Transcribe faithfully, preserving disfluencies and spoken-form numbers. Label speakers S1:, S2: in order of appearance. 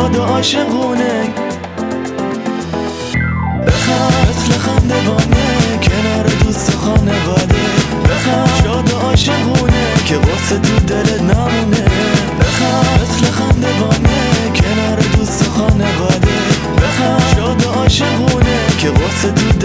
S1: شاد و عاشقونه، بخند خندوانه کنار دوست و خانواده، بخند شاد و عاشقونه که غصه تو دلت نمونه، بخند خندوانه کنار دوست و خانواده، بخند شاد و عاشقونه که غصه تو